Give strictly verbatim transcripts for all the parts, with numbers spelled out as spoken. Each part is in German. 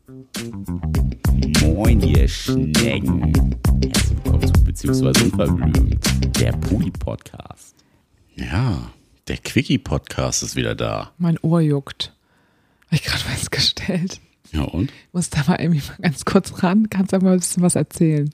Moin, ihr Schnecken. Herzlich willkommen zu Beziehungsweise Unverblümt, der Poli-Podcast. Ja, der Quickie-Podcast ist wieder da. Mein Ohr juckt. Habe ich gerade festgestellt. Ja und? Ich muss da mal irgendwie mal ganz kurz ran. Kannst du mal ein bisschen was erzählen?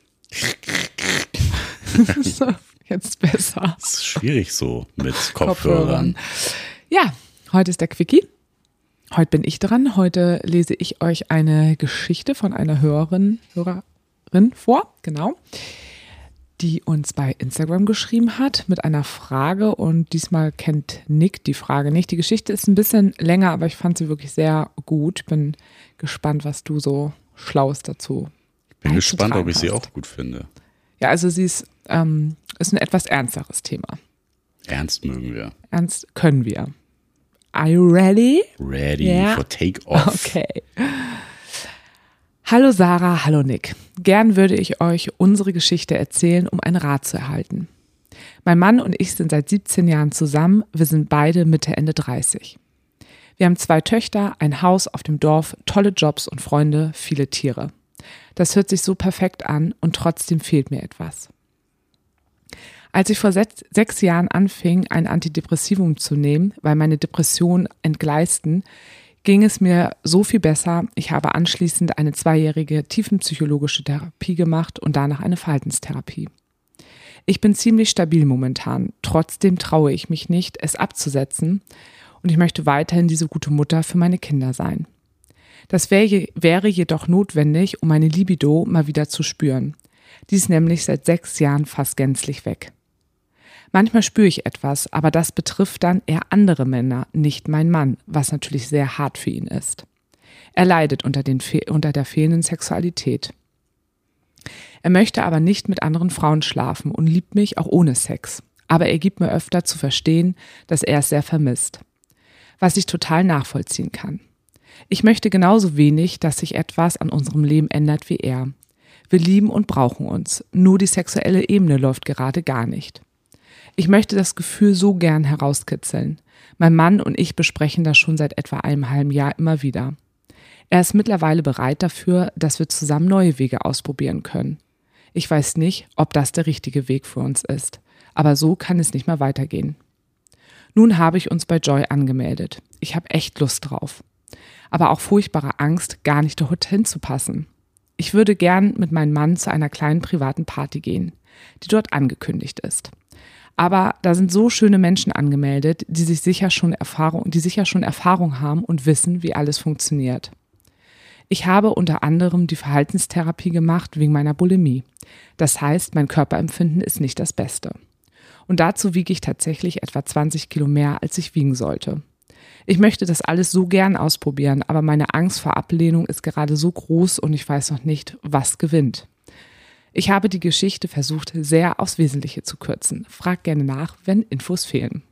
So, jetzt besser. Das ist schwierig so mit Kopfhörern. Kopfhörern. Ja, heute ist der Quickie. Heute bin ich dran. Heute lese ich euch eine Geschichte von einer Hörerin, Hörerin vor, genau, die uns bei Instagram geschrieben hat mit einer Frage, und diesmal kennt Nick die Frage nicht. Die Geschichte ist ein bisschen länger, aber ich fand sie wirklich sehr gut. Ich bin gespannt, was du so Schlaues dazu Ich bin gespannt, ob ich hast. sie auch gut finde. Ja, also sie ist, ähm, ist ein etwas ernsteres Thema. Ernst mögen wir. Ernst können wir. Are you ready? Ready Ja. for take-off. Okay. Hallo Sarah, hallo Nick. Gern würde ich euch unsere Geschichte erzählen, um einen Rat zu erhalten. Mein Mann und ich sind seit siebzehn Jahren zusammen. Wir sind beide Mitte, Ende dreißig. Wir haben zwei Töchter, ein Haus auf dem Dorf, tolle Jobs und Freunde, viele Tiere. Das hört sich so perfekt an und trotzdem fehlt mir etwas. Als ich vor sechs, sechs Jahren anfing, ein Antidepressivum zu nehmen, weil meine Depressionen entgleisten, ging es mir so viel besser. Ich habe anschließend eine zweijährige tiefenpsychologische Therapie gemacht und danach eine Verhaltenstherapie. Ich bin ziemlich stabil momentan. Trotzdem traue ich mich nicht, es abzusetzen, und ich möchte weiterhin diese gute Mutter für meine Kinder sein. Das wär, wäre jedoch notwendig, um meine Libido mal wieder zu spüren. Die ist nämlich seit sechs Jahren fast gänzlich weg. Manchmal spüre ich etwas, aber das betrifft dann eher andere Männer, nicht mein Mann, was natürlich sehr hart für ihn ist. Er leidet unter, den, unter der fehlenden Sexualität. Er möchte aber nicht mit anderen Frauen schlafen und liebt mich auch ohne Sex. Aber er gibt mir öfter zu verstehen, dass er es sehr vermisst. Was ich total nachvollziehen kann. Ich möchte genauso wenig, dass sich etwas an unserem Leben ändert wie er. Wir lieben und brauchen uns, nur die sexuelle Ebene läuft gerade gar nicht. Ich möchte das Gefühl so gern herauskitzeln. Mein Mann und ich besprechen das schon seit etwa einem halben Jahr immer wieder. Er ist mittlerweile bereit dafür, dass wir zusammen neue Wege ausprobieren können. Ich weiß nicht, ob das der richtige Weg für uns ist, aber so kann es nicht mehr weitergehen. Nun habe ich uns bei Joy angemeldet. Ich habe echt Lust drauf. Aber auch furchtbare Angst, gar nicht dorthin zu passen. Ich würde gern mit meinem Mann zu einer kleinen privaten Party gehen, die dort angekündigt ist. Aber da sind so schöne Menschen angemeldet, die sich sicher schon Erfahrung, die sicher schon Erfahrung haben und wissen, wie alles funktioniert. Ich habe unter anderem die Verhaltenstherapie gemacht wegen meiner Bulimie. Das heißt, mein Körperempfinden ist nicht das Beste. Und dazu wiege ich tatsächlich etwa zwanzig Kilo mehr, als ich wiegen sollte. Ich möchte das alles so gern ausprobieren, aber meine Angst vor Ablehnung ist gerade so groß und ich weiß noch nicht, was gewinnt. Ich habe die Geschichte versucht, sehr aufs Wesentliche zu kürzen. Frag gerne nach, wenn Infos fehlen.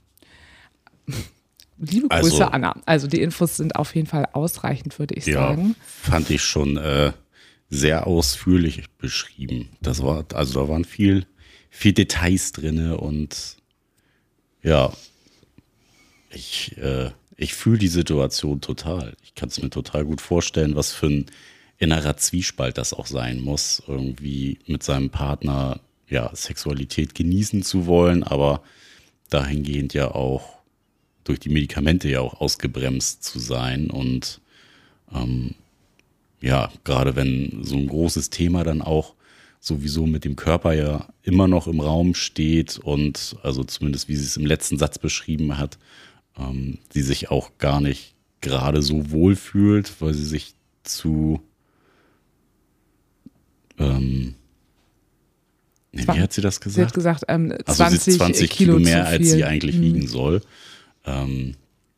Liebe Grüße, Also, Anna. Also die Infos sind auf jeden Fall ausreichend, würde ich Ja, sagen. fand ich schon äh, sehr ausführlich beschrieben. Das war, also da waren viel, viel Details drinne und ja, ich, äh, ich fühle die Situation total. Ich kann es mir total gut vorstellen, was für ein innerer Zwiespalt das auch sein muss, irgendwie mit seinem Partner ja Sexualität genießen zu wollen, aber dahingehend ja auch durch die Medikamente ja auch ausgebremst zu sein. Und ähm, ja, gerade wenn so ein großes Thema dann auch sowieso mit dem Körper ja immer noch im Raum steht und also zumindest wie sie es im letzten Satz beschrieben hat, ähm, sie sich auch gar nicht gerade so wohl fühlt, weil sie sich zu ähm, nee, wie hat sie das gesagt? Sie hat gesagt, ähm, Also zwanzig, sie zwanzig Kilo, Kilo mehr, zu als viel. sie eigentlich Mhm. wiegen soll. Ähm,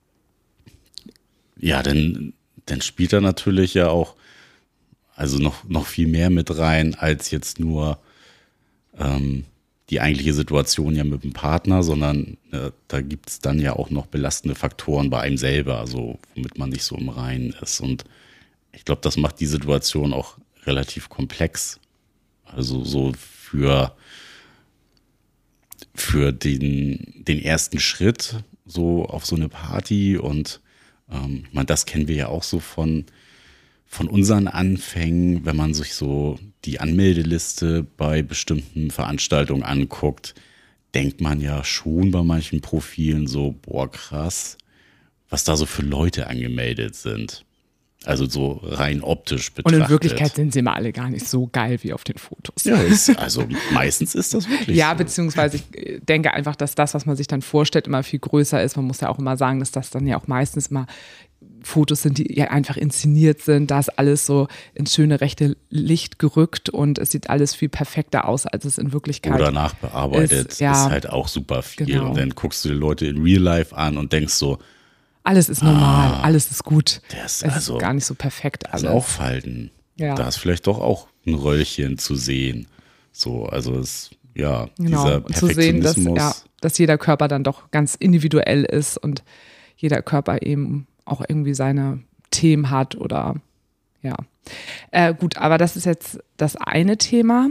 ja, dann, dann spielt da natürlich ja auch also noch, noch viel mehr mit rein, als jetzt nur ähm, die eigentliche Situation ja mit dem Partner, sondern äh, da gibt es dann ja auch noch belastende Faktoren bei einem selber, also womit man nicht so im Reinen ist. Und ich glaube, das macht die Situation auch relativ komplex. Also so für, für den, den ersten Schritt so auf so eine Party und ähm, ich meine, das kennen wir ja auch so von von unseren Anfängen, wenn man sich so die Anmeldeliste bei bestimmten Veranstaltungen anguckt, denkt man ja schon bei manchen Profilen so, boah krass, was da so für Leute angemeldet sind. Also so rein optisch betrachtet. Und in Wirklichkeit sind sie immer alle gar nicht so geil wie auf den Fotos. Ja, ist, also meistens ist das wirklich ja, so. Beziehungsweise ich denke einfach, dass das, was man sich dann vorstellt, immer viel größer ist. Man muss ja auch immer sagen, dass das dann ja auch meistens mal Fotos sind, die ja einfach inszeniert sind. Da ist alles so ins schöne rechte Licht gerückt und es sieht alles viel perfekter aus, als es in Wirklichkeit Oder nachbearbeitet, ist. Ja, ist halt auch super viel. Genau. Und dann guckst du die Leute in Real Life an und denkst so, alles ist normal, ah, alles ist gut. Das, es also, ist gar nicht so perfekt alles. Also auch Falten. Ja. Da ist vielleicht doch auch ein Röllchen zu sehen. So, also es, ja, genau. dieser Und zu sehen, dass, ja, dass jeder Körper dann doch ganz individuell ist und jeder Körper eben auch irgendwie seine Themen hat oder ja. Äh, gut, aber das ist jetzt das eine Thema.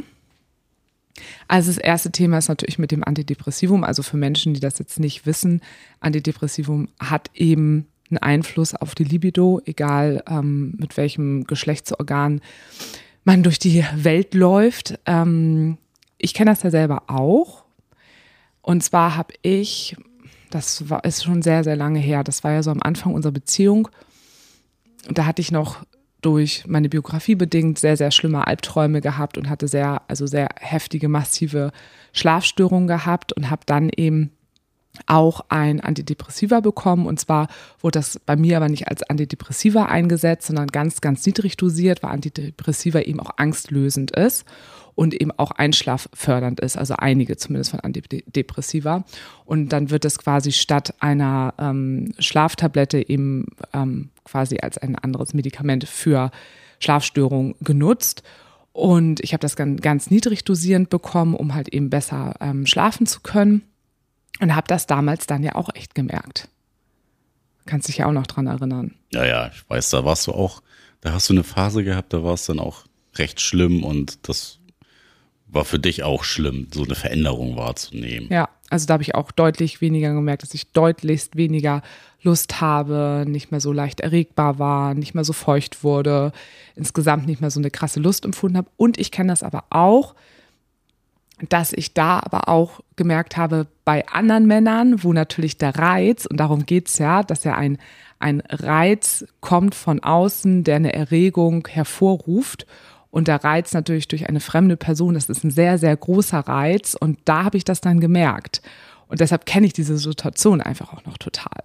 Also das erste Thema ist natürlich mit dem Antidepressivum. Also für Menschen, die das jetzt nicht wissen, Antidepressivum hat eben einen Einfluss auf die Libido, egal ähm, mit welchem Geschlechtsorgan man durch die Welt läuft. Ähm, ich kenne das ja selber auch. Und zwar habe ich, das war, ist schon sehr, sehr lange her, das war ja so am Anfang unserer Beziehung. Und da hatte ich noch durch meine Biografie bedingt sehr, sehr schlimme Albträume gehabt und hatte sehr, also sehr heftige, massive Schlafstörungen gehabt und habe dann eben auch ein Antidepressiva bekommen. Und zwar wurde das bei mir aber nicht als Antidepressiva eingesetzt, sondern ganz, ganz niedrig dosiert, weil Antidepressiva eben auch angstlösend ist und eben auch einschlaffördernd ist, also einige zumindest von Antidepressiva. Und dann wird es quasi statt einer ähm, Schlaftablette eben ähm, quasi als ein anderes Medikament für Schlafstörungen genutzt. Und ich habe das ganz, ganz niedrig dosierend bekommen, um halt eben besser ähm, schlafen zu können. Und habe das damals dann ja auch echt gemerkt. Kannst dich ja auch noch dran erinnern. Ja, ja, ich weiß, da warst du auch, da hast du eine Phase gehabt, da war es dann auch recht schlimm und das war für dich auch schlimm, so eine Veränderung wahrzunehmen. Ja, also da habe ich auch deutlich weniger gemerkt, dass ich deutlichst weniger Lust habe, nicht mehr so leicht erregbar war, nicht mehr so feucht wurde, insgesamt nicht mehr so eine krasse Lust empfunden habe. Und ich kenne das aber auch, dass ich da aber auch gemerkt habe, bei anderen Männern, wo natürlich der Reiz, und darum geht's ja, dass ja ein, ein Reiz kommt von außen, der eine Erregung hervorruft. Und der Reiz natürlich durch eine fremde Person, das ist ein sehr, sehr großer Reiz. Und da habe ich das dann gemerkt. Und deshalb kenne ich diese Situation einfach auch noch total.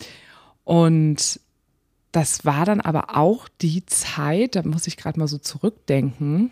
Und das war dann aber auch die Zeit, da muss ich gerade mal so zurückdenken,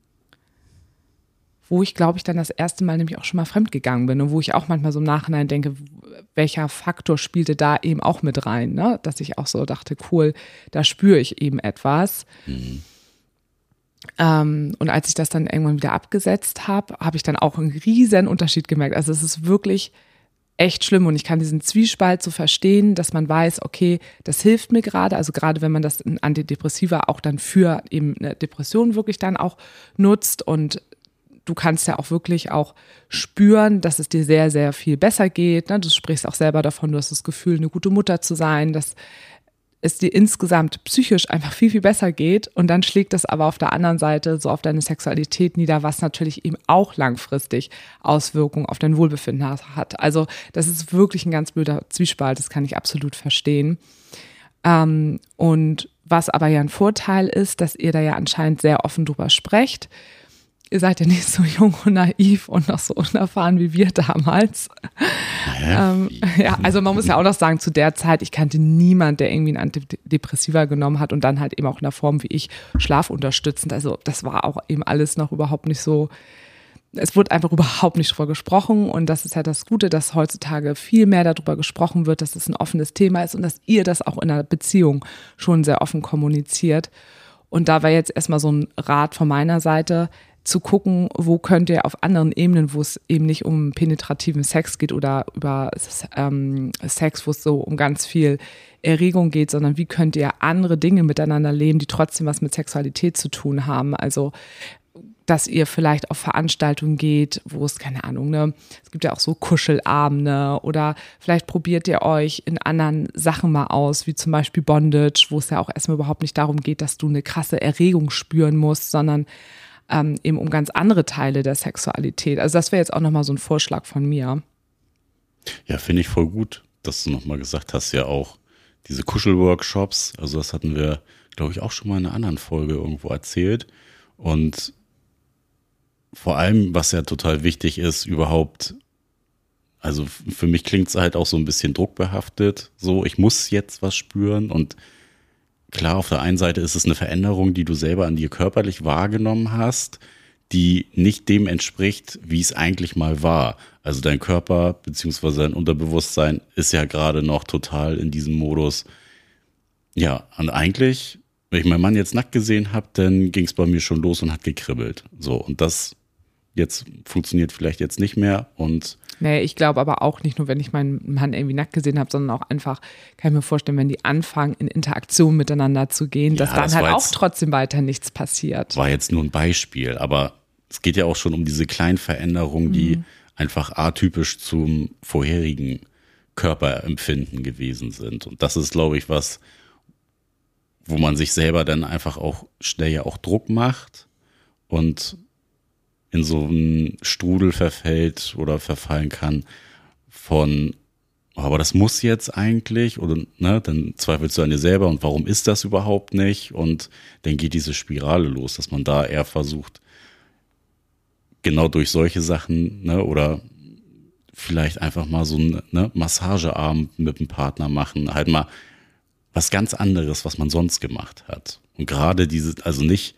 wo ich, glaube ich, dann das erste Mal nämlich auch schon mal fremdgegangen bin und wo ich auch manchmal so im Nachhinein denke, welcher Faktor spielte da eben auch mit rein, ne? Dass ich auch so dachte, cool, da spüre ich eben etwas. Mhm. Ähm, und als ich das dann irgendwann wieder abgesetzt habe, habe ich dann auch einen riesen Unterschied gemerkt. Also es ist wirklich echt schlimm und ich kann diesen Zwiespalt so verstehen, dass man weiß, okay, das hilft mir gerade, also gerade wenn man das in Antidepressiva auch dann für eben eine Depression wirklich dann auch nutzt und du kannst ja auch wirklich auch spüren, dass es dir sehr, sehr viel besser geht. Du sprichst auch selber davon, du hast das Gefühl, eine gute Mutter zu sein, dass es dir insgesamt psychisch einfach viel, viel besser geht. Und dann schlägt das aber auf der anderen Seite so auf deine Sexualität nieder, was natürlich eben auch langfristig Auswirkungen auf dein Wohlbefinden hat. Also das ist wirklich ein ganz blöder Zwiespalt, das kann ich absolut verstehen. Ähm, und was aber ja ein Vorteil ist, dass ihr da ja anscheinend sehr offen drüber sprecht. Ihr seid ja nicht so jung und naiv und noch so unerfahren wie wir damals. Ja, ähm, ja, also man muss ja auch noch sagen, zu der Zeit, ich kannte niemanden, der irgendwie ein Antidepressiva genommen hat und dann halt eben auch in der Form wie ich schlafunterstützend. Also das war auch eben alles noch überhaupt nicht so, es wurde einfach überhaupt nicht drüber gesprochen und das ist ja das Gute, dass heutzutage viel mehr darüber gesprochen wird, dass es ein offenes Thema ist und dass ihr das auch in einer Beziehung schon sehr offen kommuniziert. Und da war jetzt erstmal so ein Rat von meiner Seite, zu gucken, wo könnt ihr auf anderen Ebenen, wo es eben nicht um penetrativen Sex geht oder über ähm, Sex, wo es so um ganz viel Erregung geht, sondern wie könnt ihr andere Dinge miteinander leben, die trotzdem was mit Sexualität zu tun haben. Also dass ihr vielleicht auf Veranstaltungen geht, wo es, keine Ahnung, ne, es gibt ja auch so Kuschelabende oder vielleicht probiert ihr euch in anderen Sachen mal aus, wie zum Beispiel Bondage, wo es ja auch erstmal überhaupt nicht darum geht, dass du eine krasse Erregung spüren musst, sondern ähm, eben um ganz andere Teile der Sexualität. Also das wäre jetzt auch nochmal so ein Vorschlag von mir. Ja, finde ich voll gut, dass du nochmal gesagt hast, ja auch diese Kuschelworkshops, also das hatten wir, glaube ich, auch schon mal in einer anderen Folge irgendwo erzählt. Und vor allem, was ja total wichtig ist, überhaupt, also für mich klingt es halt auch so ein bisschen druckbehaftet, so ich muss jetzt was spüren und klar, auf der einen Seite ist es eine Veränderung, die du selber an dir körperlich wahrgenommen hast, die nicht dem entspricht, wie es eigentlich mal war. Also dein Körper beziehungsweise dein Unterbewusstsein ist ja gerade noch total in diesem Modus. Ja, und eigentlich, wenn ich meinen Mann jetzt nackt gesehen habe, dann ging es bei mir schon los und hat gekribbelt. So, und das jetzt funktioniert vielleicht jetzt nicht mehr und Nee, ich glaube aber auch nicht nur, wenn ich meinen Mann irgendwie nackt gesehen habe, sondern auch einfach, kann ich mir vorstellen, wenn die anfangen, in Interaktion miteinander zu gehen, dass Ja, dann das halt war auch jetzt- trotzdem weiter nichts passiert. war jetzt nur ein Beispiel, aber es geht ja auch schon um diese kleinen Veränderungen, die einfach atypisch zum vorherigen Körperempfinden gewesen sind. Und das ist, glaube ich, was, wo man sich selber dann einfach auch schnell ja auch Druck macht und in so einen Strudel verfällt oder verfallen kann von, aber das muss jetzt eigentlich, oder ne, dann zweifelst du an dir selber und warum ist das überhaupt nicht? Und dann geht diese Spirale los, dass man da eher versucht, genau durch solche Sachen, ne, oder vielleicht einfach mal so einen ne, Massageabend mit dem Partner machen, halt mal was ganz anderes, was man sonst gemacht hat. Und gerade diese, also nicht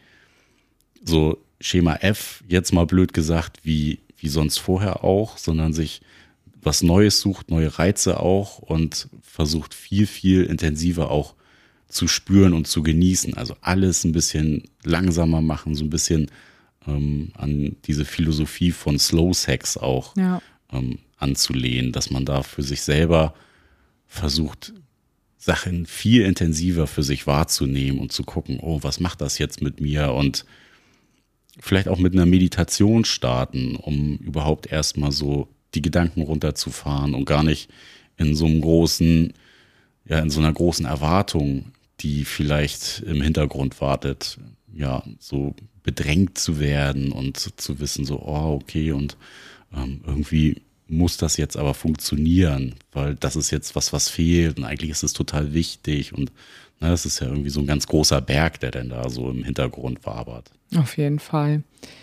so Schema F, jetzt mal blöd gesagt, wie, wie sonst vorher auch, sondern sich was Neues sucht, neue Reize auch und versucht viel, viel intensiver auch zu spüren und zu genießen. Also alles ein bisschen langsamer machen, so ein bisschen ähm, an diese Philosophie von Slow Sex auch Ja. ähm, anzulehnen, dass man da für sich selber versucht, Sachen viel intensiver für sich wahrzunehmen und zu gucken, oh, was macht das jetzt mit mir? Und vielleicht auch mit einer Meditation starten, um überhaupt erstmal so die Gedanken runterzufahren und gar nicht in so einem großen, ja, in so einer großen Erwartung, die vielleicht im Hintergrund wartet, ja, so bedrängt zu werden und zu wissen, so, oh, okay, und ähm, irgendwie muss das jetzt aber funktionieren, weil das ist jetzt was, was fehlt und eigentlich ist es total wichtig und na, es ist ja irgendwie so ein ganz großer Berg, der denn da so im Hintergrund wabert. Auf jeden Fall.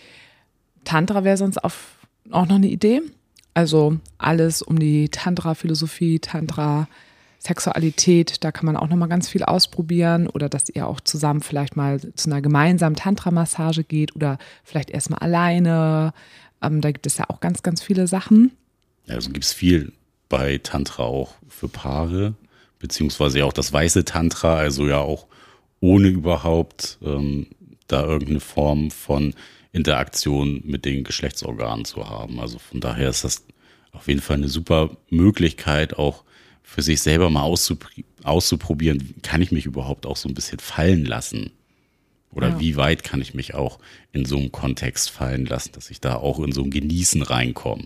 Tantra wäre sonst auf, auch noch eine Idee. Also alles um die Tantra-Philosophie, Tantra-Sexualität, da kann man auch noch mal ganz viel ausprobieren oder dass ihr auch zusammen vielleicht mal zu einer gemeinsamen Tantra-Massage geht oder vielleicht erstmal alleine. Ähm, da gibt es ja auch ganz, ganz viele Sachen. Also gibt es viel bei Tantra auch für Paare, beziehungsweise ja auch das weiße Tantra, also ja auch ohne überhaupt ähm, da irgendeine Form von Interaktion mit den Geschlechtsorganen zu haben. Also von daher ist das auf jeden Fall eine super Möglichkeit, auch für sich selber mal auszupr- auszuprobieren, kann ich mich überhaupt auch so ein bisschen fallen lassen? Oder Ja. wie weit kann ich mich auch in so einem Kontext fallen lassen, dass ich da auch in so ein Genießen reinkomme?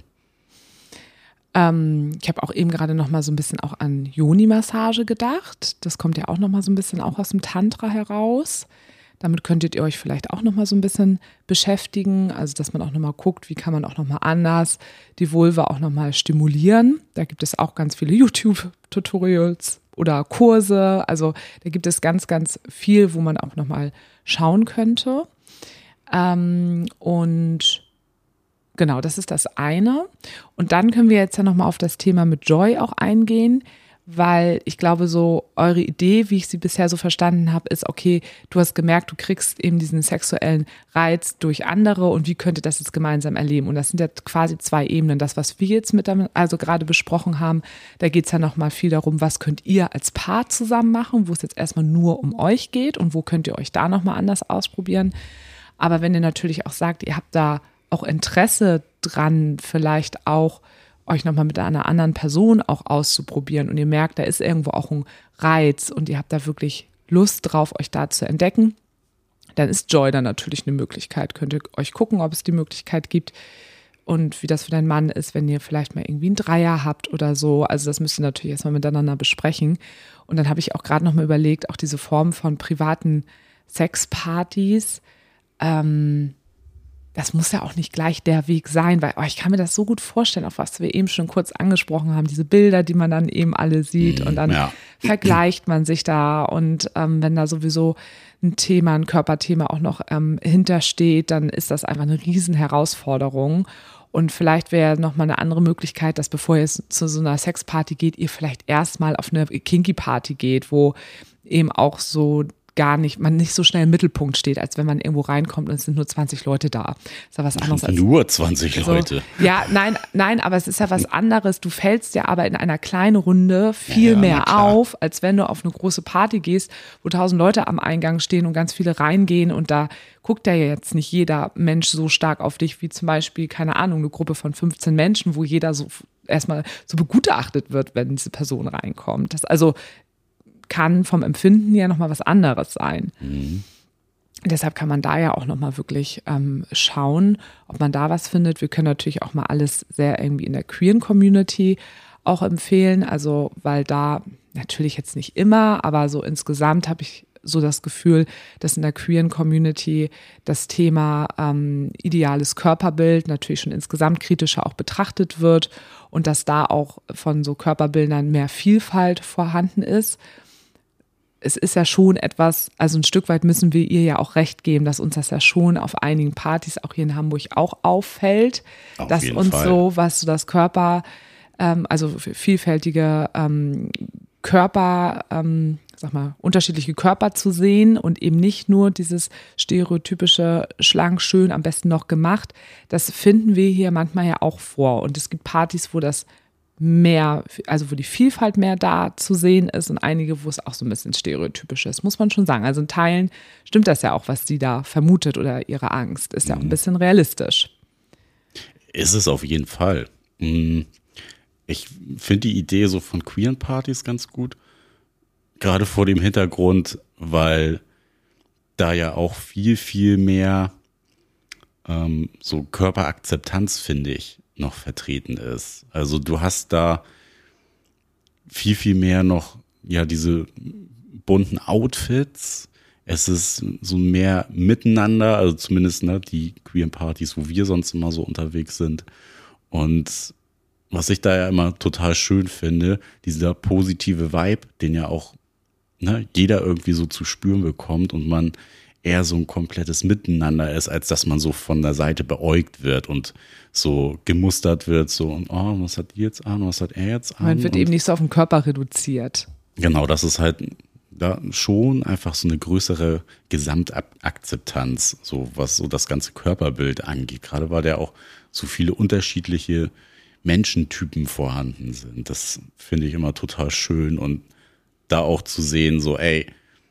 Ähm, ich habe auch eben gerade noch mal so ein bisschen auch an Yoni-Massage gedacht. Das kommt ja auch noch mal so ein bisschen auch aus dem Tantra heraus. Damit könntet ihr euch vielleicht auch noch mal so ein bisschen beschäftigen. Also, dass man auch noch mal guckt, wie kann man auch noch mal anders die Vulva auch noch mal stimulieren. Da gibt es auch ganz viele YouTube-Tutorials oder Kurse. Also, da gibt es ganz, ganz viel, wo man auch noch mal schauen könnte. Ähm, und genau, das ist das eine. Und dann können wir jetzt ja noch mal auf das Thema mit Joy auch eingehen, weil ich glaube, so eure Idee, wie ich sie bisher so verstanden habe, ist, okay, du hast gemerkt, du kriegst eben diesen sexuellen Reiz durch andere und wie könnt ihr das jetzt gemeinsam erleben? Und das sind ja quasi zwei Ebenen. Das, was wir jetzt mit damit, also gerade besprochen haben, da geht es ja noch mal viel darum, was könnt ihr als Paar zusammen machen, wo es jetzt erstmal nur um euch geht und wo könnt ihr euch da noch mal anders ausprobieren. Aber wenn ihr natürlich auch sagt, ihr habt da auch Interesse dran, vielleicht auch euch nochmal mit einer anderen Person auch auszuprobieren und ihr merkt, da ist irgendwo auch ein Reiz und ihr habt da wirklich Lust drauf, euch da zu entdecken, dann ist Joy dann natürlich eine Möglichkeit. Könnt ihr euch gucken, ob es die Möglichkeit gibt und wie das für deinen Mann ist, wenn ihr vielleicht mal irgendwie einen Dreier habt oder so. Also das müsst ihr natürlich erstmal miteinander besprechen. Und dann habe ich auch gerade noch mal überlegt, auch diese Form von privaten Sexpartys, ähm, das muss ja auch nicht gleich der Weg sein, weil oh, ich kann mir das so gut vorstellen, auf was wir eben schon kurz angesprochen haben, diese Bilder, die man dann eben alle sieht und dann ja. vergleicht man sich da und ähm, wenn da sowieso ein Thema, ein Körperthema auch noch ähm, hintersteht, dann ist das einfach eine riesen Herausforderung und vielleicht wäre nochmal eine andere Möglichkeit, dass bevor ihr zu so einer Sexparty geht, ihr vielleicht erstmal auf eine Kinky-Party geht, wo eben auch so gar nicht, man nicht so schnell im Mittelpunkt steht, als wenn man irgendwo reinkommt und es sind nur zwanzig Leute da. Ist ja was anderes als nur zwanzig so, Leute. Ja, nein, nein, aber es ist ja was anderes. Du fällst ja aber in einer kleinen Runde viel ja, ja, mehr auf, als wenn du auf eine große Party gehst, wo tausend Leute am Eingang stehen und ganz viele reingehen und da guckt ja jetzt nicht jeder Mensch so stark auf dich wie zum Beispiel, keine Ahnung, eine Gruppe von fünfzehn Menschen, wo jeder so erstmal so begutachtet wird, wenn diese Person reinkommt. Das also kann vom Empfinden ja nochmal was anderes sein. Mhm. Deshalb kann man da ja auch nochmal wirklich ähm, schauen, ob man da was findet. Wir können natürlich auch mal alles sehr irgendwie in der queeren Community auch empfehlen, also weil da natürlich jetzt nicht immer, aber so insgesamt habe ich so das Gefühl, dass in der queeren Community das Thema ähm, ideales Körperbild natürlich schon insgesamt kritischer auch betrachtet wird und dass da auch von so Körperbildern mehr Vielfalt vorhanden ist. Es ist ja schon etwas, also ein Stück weit müssen wir ihr ja auch recht geben, dass uns das ja schon auf einigen Partys auch hier in Hamburg auch auffällt, auf dass jeden uns Fall. so, was so das Körper, ähm, also vielfältige ähm, Körper, ähm, sag mal, unterschiedliche Körper zu sehen und eben nicht nur dieses stereotypische schlank, schön, am besten noch gemacht, das finden wir hier manchmal ja auch vor und es gibt Partys, wo das mehr, also wo die Vielfalt mehr da zu sehen ist und einige, wo es auch so ein bisschen stereotypisch ist, muss man schon sagen. Also in Teilen stimmt das ja auch, was sie da vermutet oder ihre Angst, ist ja auch ein bisschen realistisch. Ist es auf jeden Fall. Ich finde die Idee so von queeren Partys ganz gut, gerade vor dem Hintergrund, weil da ja auch viel, viel mehr ähm, so Körperakzeptanz, finde ich, noch vertreten ist. Also du hast da viel, viel mehr noch, ja, diese bunten Outfits. Es ist so mehr miteinander, also zumindest ne, die queeren Partys, wo wir sonst immer so unterwegs sind. Und was ich da ja immer total schön finde, dieser positive Vibe, den ja auch ne, jeder irgendwie so zu spüren bekommt und man eher so ein komplettes Miteinander ist, als dass man so von der Seite beäugt wird und so gemustert wird, so und oh, was hat die jetzt an, was hat er jetzt an? Man wird und eben nicht so auf den Körper reduziert. Genau, das ist halt da schon einfach so eine größere Gesamtakzeptanz, so was so das ganze Körperbild angeht. Gerade weil da auch so viele unterschiedliche Menschentypen vorhanden sind. Das finde ich immer total schön und da auch zu sehen, so ey,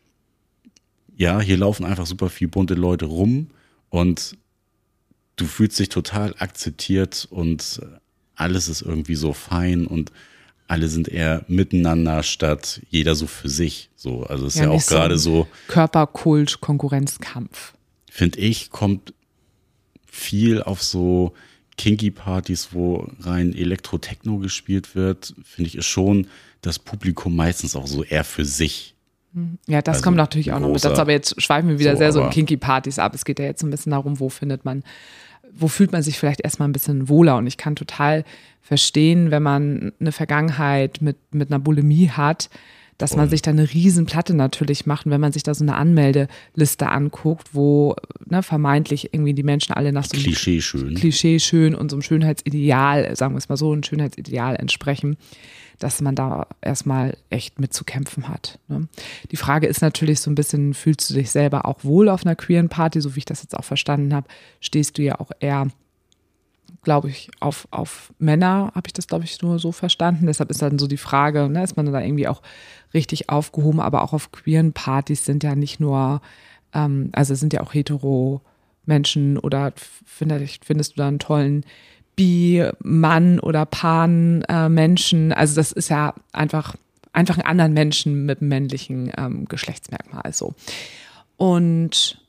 ja, hier laufen einfach super viele bunte Leute rum und du fühlst dich total akzeptiert und alles ist irgendwie so fein und alle sind eher miteinander statt jeder so für sich. So, also es ist ja, ja auch gerade so, so Körperkult, Konkurrenzkampf. Finde ich, kommt viel auf so Kinky-Partys, wo rein Elektro-Techno gespielt wird, finde ich, ist schon das Publikum meistens auch so eher für sich. Ja, das also kommt natürlich auch noch mit dazu, aber jetzt schweifen wir wieder so, sehr so in Kinky-Partys ab. Es geht ja jetzt so ein bisschen darum, wo findet man, wo fühlt man sich vielleicht erstmal ein bisschen wohler und ich kann total verstehen, wenn man eine Vergangenheit mit, mit einer Bulimie hat, dass man sich da eine Riesenplatte natürlich macht und wenn man sich da so eine Anmeldeliste anguckt, wo ne, vermeintlich irgendwie die Menschen alle nach so einem Klischee schön. Klischee schön und so einem Schönheitsideal, sagen wir es mal so, ein Schönheitsideal entsprechen, dass man da erstmal echt mit zu kämpfen hat. Ne? Die Frage ist natürlich so ein bisschen, fühlst du dich selber auch wohl auf einer queeren Party, so wie ich das jetzt auch verstanden habe, stehst du ja auch eher, glaube ich, auf, auf Männer, habe ich das, glaube ich, nur so verstanden. Deshalb ist dann so die Frage, ne, ist man da irgendwie auch richtig aufgehoben, aber auch auf queeren Partys sind ja nicht nur, ähm, also sind ja auch hetero Menschen oder findest, findest du da einen tollen Bi-Mann oder Pan-Menschen. Also das ist ja einfach, einfach einen anderen Menschen mit einem männlichen ähm, Geschlechtsmerkmal so. Und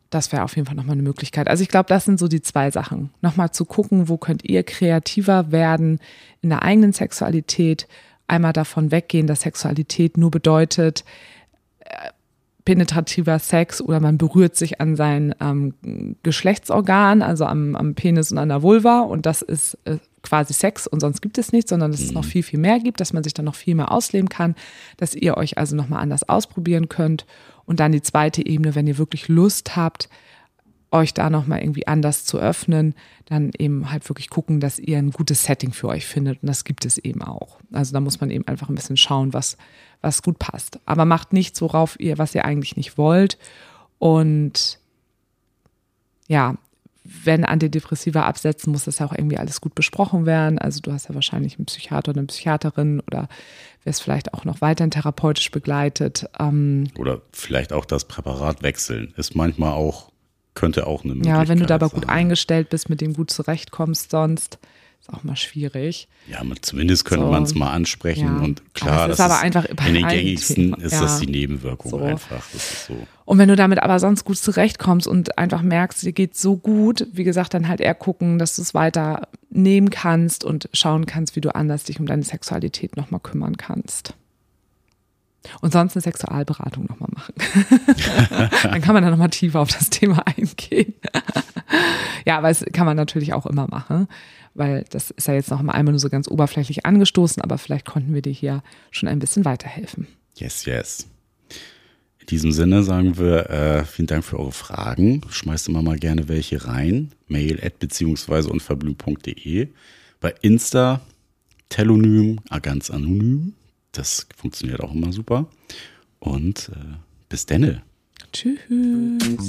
das wäre auf jeden Fall nochmal eine Möglichkeit. Also ich glaube, das sind so die zwei Sachen. Nochmal zu gucken, wo könnt ihr kreativer werden in der eigenen Sexualität. Einmal davon weggehen, dass Sexualität nur bedeutet, äh, penetrativer Sex oder man berührt sich an sein ähm, Geschlechtsorgan, also am, am Penis und an der Vulva und das ist äh, quasi Sex und sonst gibt es nichts, sondern dass es noch viel, viel mehr gibt, dass man sich dann noch viel mehr ausleben kann, dass ihr euch also nochmal anders ausprobieren könnt und dann die zweite Ebene, wenn ihr wirklich Lust habt, euch da nochmal irgendwie anders zu öffnen, dann eben halt wirklich gucken, dass ihr ein gutes Setting für euch findet und das gibt es eben auch. Also da muss man eben einfach ein bisschen schauen, was was gut passt. Aber macht nichts, worauf ihr, was ihr eigentlich nicht wollt. Und ja, wenn Antidepressiva absetzen, muss das ja auch irgendwie alles gut besprochen werden. Also du hast ja wahrscheinlich einen Psychiater oder eine Psychiaterin oder wirst vielleicht auch noch weiterhin therapeutisch begleitet. Ähm, oder vielleicht auch das Präparat wechseln. Ist manchmal auch, könnte auch eine Möglichkeit Ja, wenn du da aber sein. gut eingestellt bist, mit dem gut zurechtkommst, sonst ist auch mal schwierig. Ja, zumindest könnte So. man es mal ansprechen Ja. und klar, Aber es ist das aber ist einfach in den ein gängigsten Thema. ist Ja. das die Nebenwirkung So. einfach. Das ist so. Und wenn du damit aber sonst gut zurechtkommst und einfach merkst, dir geht's so gut, wie gesagt, dann halt eher gucken, dass du es weiter nehmen kannst und schauen kannst, wie du anders dich um deine Sexualität nochmal kümmern kannst. Und sonst eine Sexualberatung nochmal machen. Dann kann man da nochmal tiefer auf das Thema eingehen. Ja, aber das kann man natürlich auch immer machen, weil das ist ja jetzt noch mal einmal nur so ganz oberflächlich angestoßen, aber vielleicht konnten wir dir hier schon ein bisschen weiterhelfen. Yes, yes. In diesem Sinne sagen wir äh, vielen Dank für eure Fragen. Schmeißt immer mal gerne welche rein. Mail at beziehungsweise unverblümt punkt de. Bei Insta telonym, ah, ganz anonym. Das funktioniert auch immer super. Und äh, bis denne. Tschüss.